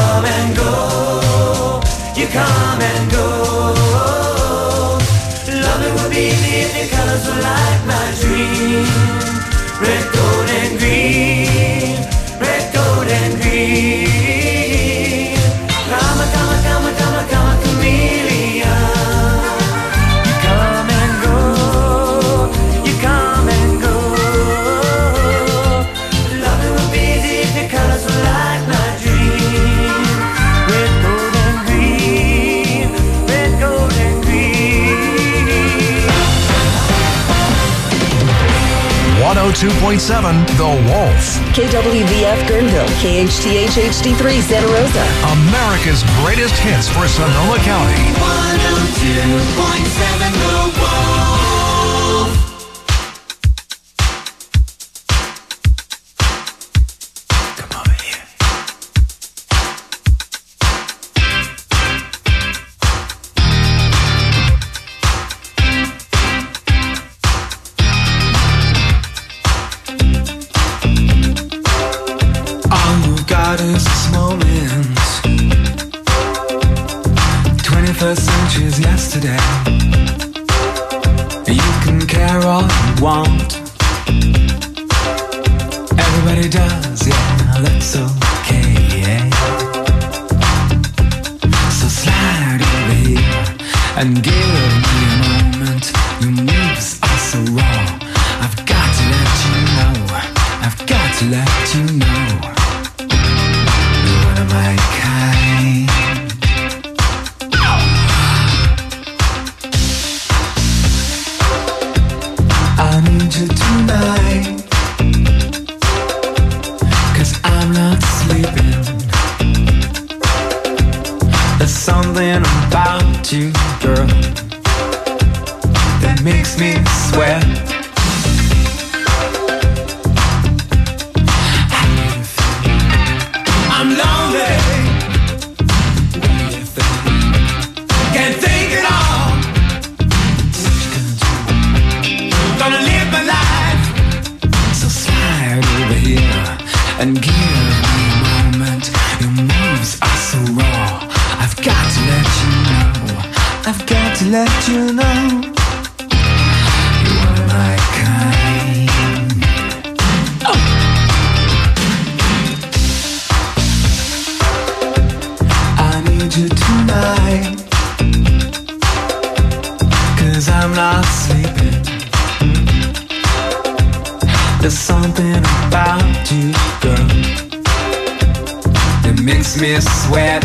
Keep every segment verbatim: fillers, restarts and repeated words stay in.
come and go, you come and go. Loving would be easy if your colors were like my dream. Red, gold, and green. Red, gold, and green. Come, come, come, come, come, chameleon. You come and go, you come and go. Loving would be easy if your colors were like my dream. Red, gold, and green. Red, gold, and green. one oh two point seven The Wolf. K W V F Guerneville, K H T H H D three Santa Rosa. America's greatest hits for Sonoma County. one oh two point seven The Wolf. Come over here. All you've got is this moment. twenty-first century's yesterday. You can care all you want. Everybody does, yeah, that's okay, yeah. So slide over here and give me a moment. Your moves are so raw. I've got to let you know. I've got to let you know. You're one of my kind. I need you tonight, 'cause I'm not sleeping. There's something about you, girl, that makes me sweat. I'm lonely. What do you think? Can't think at all. Gonna live my life. So slide over here and give me a moment. Your moves are so raw. I've got to let you know. I've got to let you know. You're one of my kind. Oh. I need you tonight, 'cause I'm not sleeping. There's something about you, girl, that makes me sweat.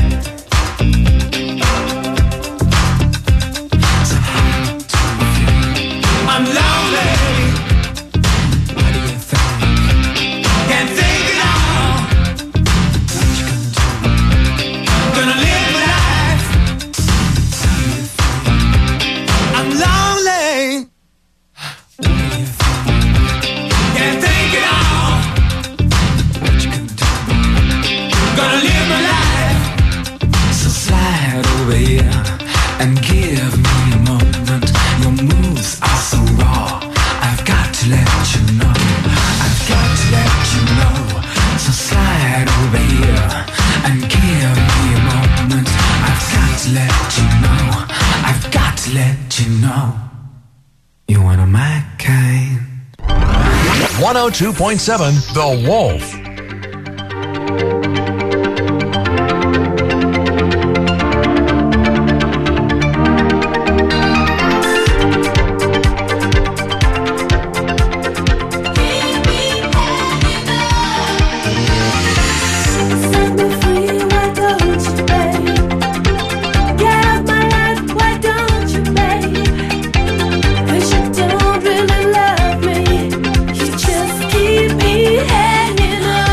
So how do you feel? I'm lonely. What do you think? Can't think at all. What you gonna do? Gonna live my life. How do you feel? I'm lonely. What do you think? Can't think at all. What you gonna do? Gonna live my life. So slide over here and give me a moment. Your moves are so raw. I've got to let you know. I've got to let you know. So slide over here and give me a moment. I've got to let you know. I've got to let you know. You're one of my kind. one oh two point seven The Wolf. Set me free, why don't you, babe? Get out my life, why don't you, babe? 'Cause you don't really love me. You just keep me hanging on.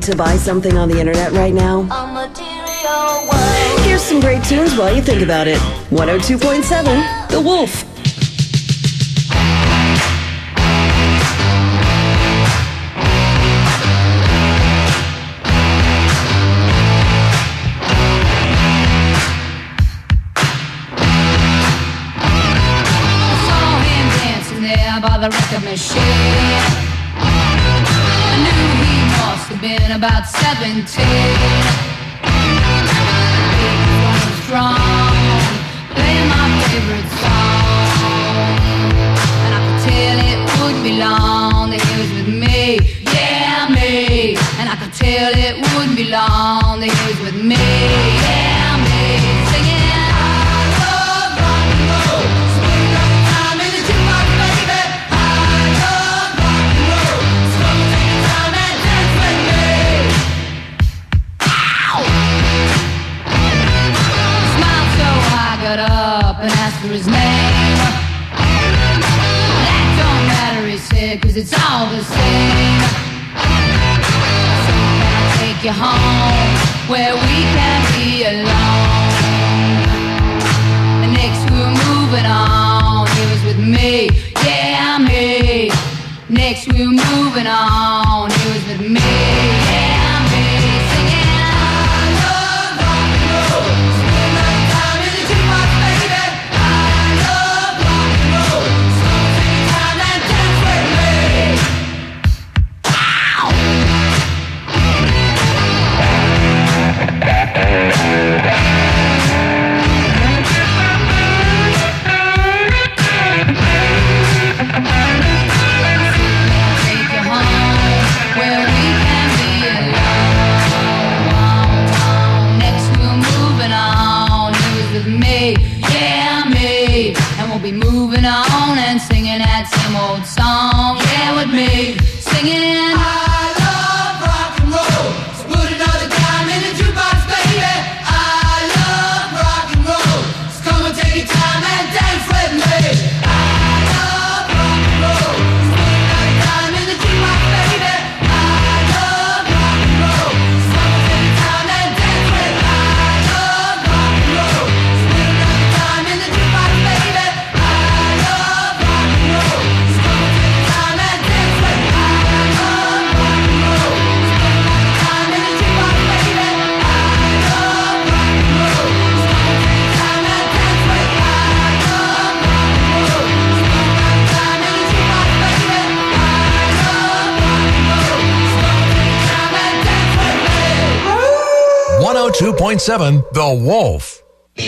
to buy something on the internet right now? Here's some great tunes while you think about it. one oh two point seven, The Wolf. By the record machine, I knew he must have been about seventeen. He was strong, playing my favorite song, and I could tell it wouldn't be long that he was with me, yeah me. And I could tell it wouldn't be long that he was with me, yeah me. Singing. Up and asked for his name. That don't matter, he said, cause it's all the same. So can I take you home where we can be alone? And next we were moving on, he was with me, yeah me. Next we were moving on, he was with me, yeah me. Singing. Be moving on and singing that same old song, yeah, with me, singing. I love rock and roll, so put another dime in the jukebox, baby. I love rock and roll, so come and take your time and dance with me. I love rock and roll, so put another dime in the jukebox, baby. I love rock and roll, so come and take your time and dance with me. I love rock and roll, so put another dime in the jukebox, baby. one oh two point seven The Wolf.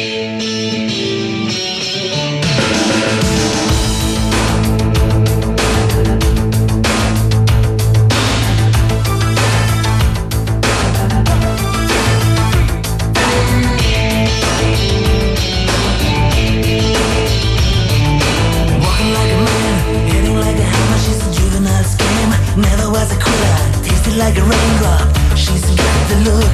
Never was a quitter, tasted like a raindrop. She's got the look.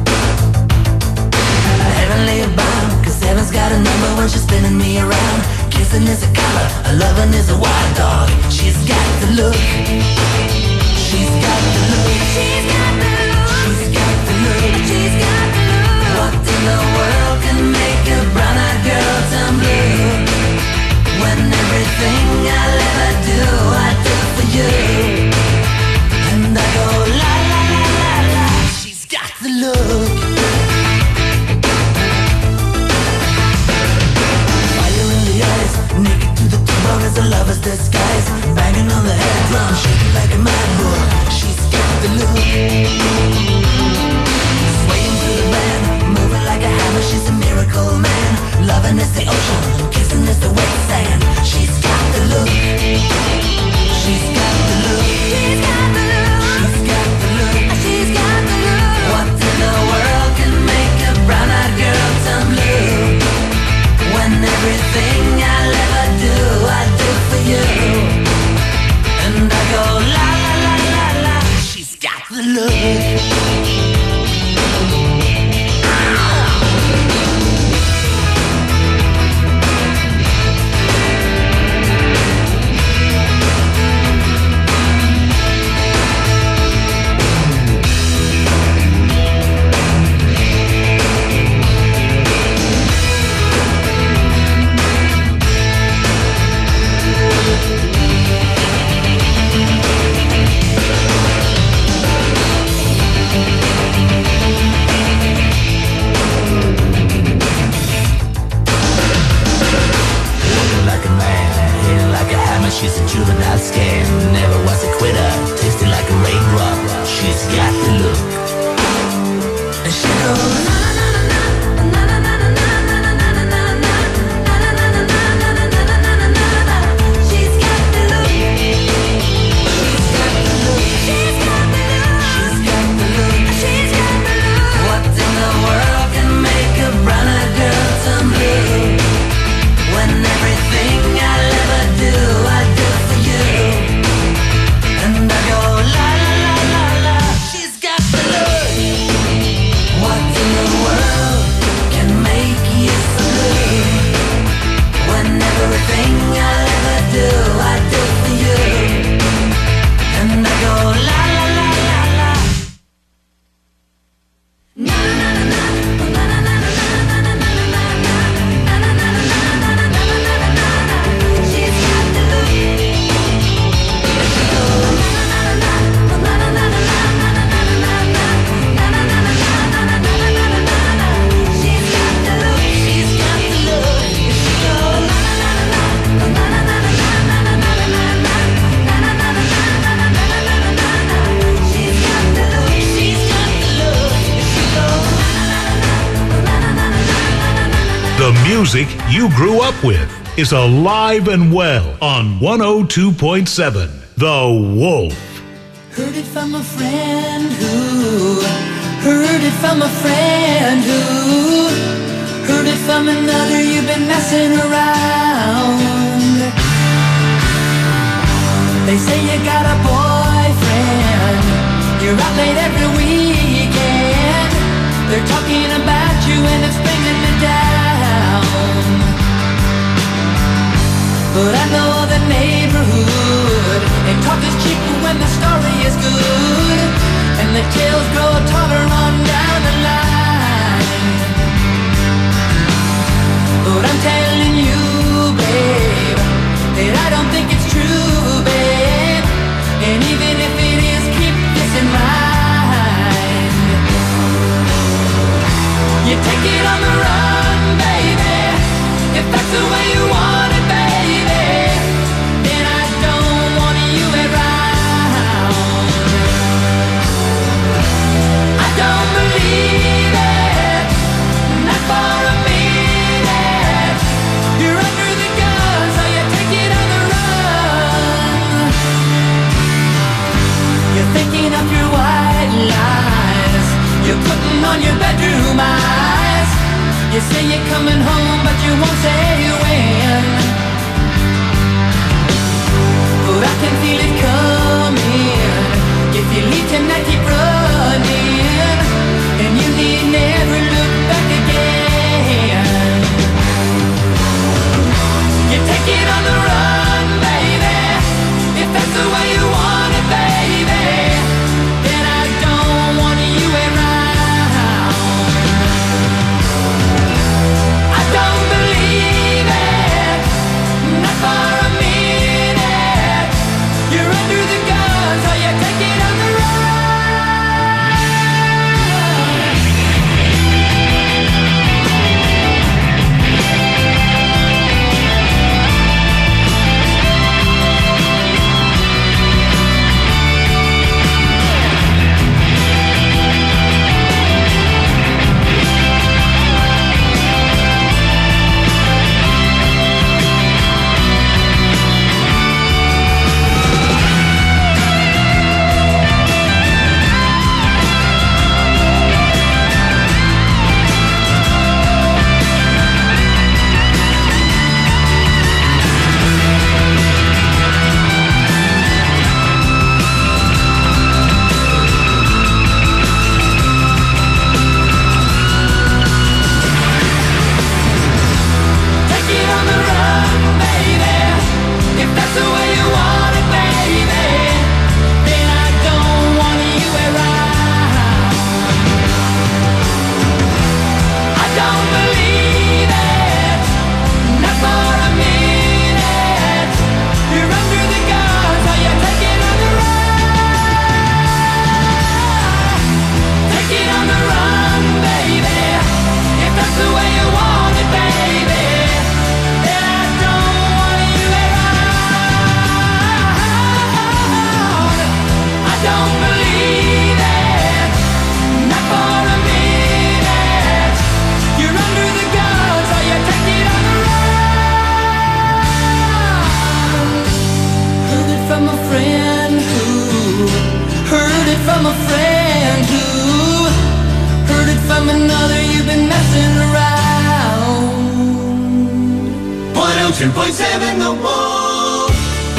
Heavenly bound, cause heaven's got a number when she's spinning me around. Kissing is a color, a loving is a wild dog. She's got the look. She's got the look. She's got the look. She's got the look. She's got the look. What in the world can make a brown-eyed girl turn blue? When everything I'll ever do, I do for you. And I go la la la la la. She's got the look. Fire in the eyes, naked to the bone as a lover's disguise. Banging on the head drum, shaking like a mad bull. She's got the look. Swaying through the band, moving like a hammer. She's a miracle man. Loving is the ocean, kissing is the wet sand. She's got the look. She's got the look. She's got the look. She's got the look. She's got the look. What in the world can make a brown-eyed girl turn blue? When everything I'll ever do, I do for you. And I go la la la la la. She's got the look. She's a juvenile scam, never was a quitter, tasted like a raindrop. She's got the look. And she goes, na na na na na na na na na na na na na na. She's got the look. She's got the look. She's got the look. She's got the look. What in the world can make a brother girl turn blue? When everything I'll ever do, I do for you. And I go la la la la la. She's got the look. What in the world can make you so blue? When everything I'll ever do, I do for you. And I go la la la la la. Na na na na na na na na na na na na. She's got the look. She goes na na na na na na na na na. She's got the look. She's got the look. She goes na na na na na na na na na. She's got the look. She's got the look. She goes na na na na. The music you grew up with is alive and well on one oh two point seven The Wolf. Heard it from a friend who heard it from a friend who heard it from another. You've been messing around. They say you got a boyfriend. You're out late every weekend. They're talking about you and it's bringing me down. But I know the neighborhood, and talk is cheap when the story is good, and the tales grow taller on down the line. But I'm telling you, babe, that I don't think it's true, babe. And even if it is, keep this in mind. You take it on the run, baby, if that's the way you want it, baby. Then I don't want you around. I don't believe it, not for a minute. You're under the gun, so you take it on the run. You're thinking of your white lies. You're putting on your bedroom eyes. You say you're coming home, but you won't say when. oh two point seven The Wolf.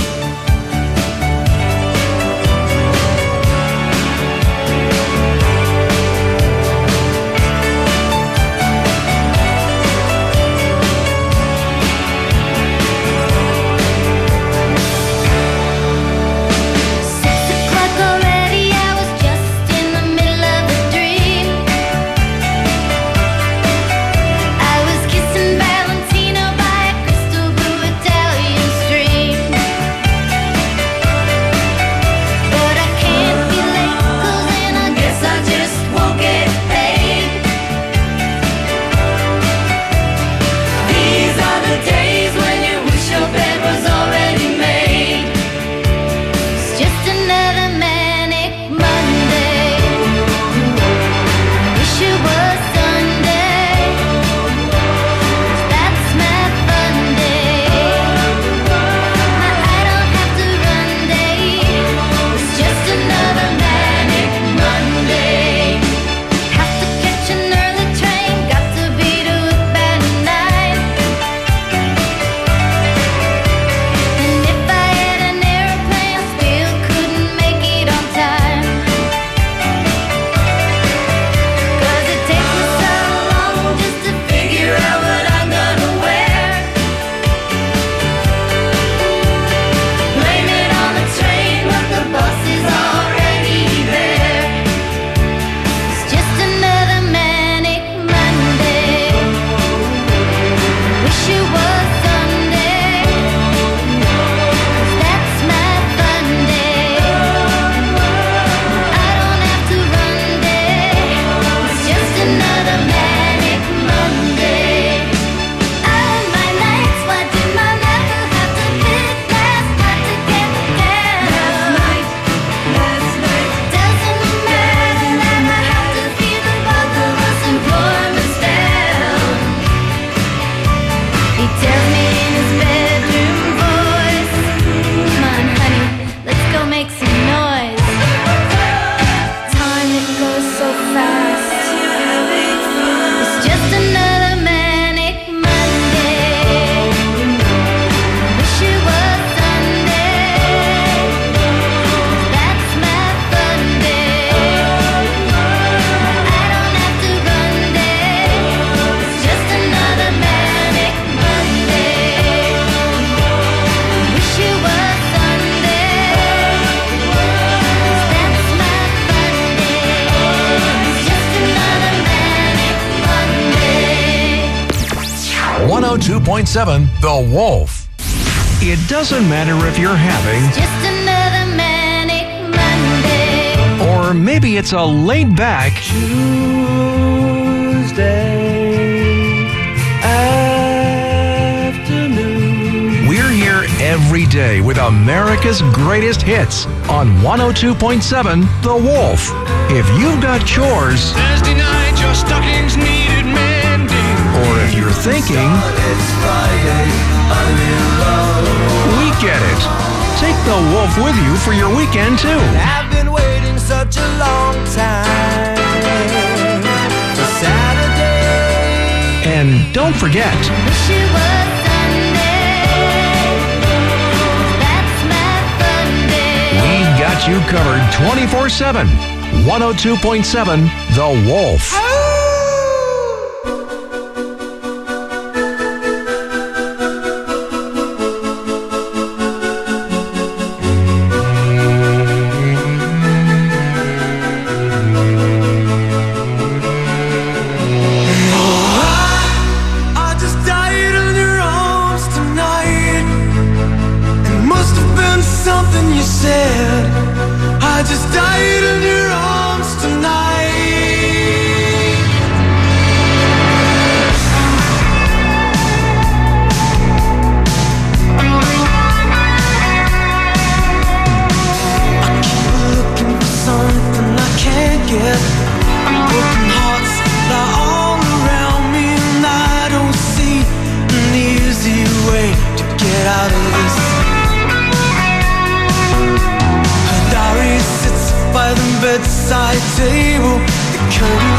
one oh two point seven The Wolf. It doesn't matter if you're having, Just another manic Monday. or maybe it's a laid back Tuesday afternoon. We're here every day with America's greatest hits on one oh two point seven The Wolf. If you've got chores, Thursday night, your stockings needed mending. or if you're thinking, It's Friday, I'm in love. we get it. Take The Wolf with you for your weekend too. I've been waiting such a long time for Saturday. And don't forget, Wish it was Sunday. That's my fun day. we've got you covered twenty-four seven. one oh two point seven The Wolf. I just died in your arms tonight. It must have been something you said. I just died in your arms tonight. I keep looking for something I can't get. Broken hearts lie all around me, and I don't see an easy way to get out of this. Her diary sits by the bedside table. The curtain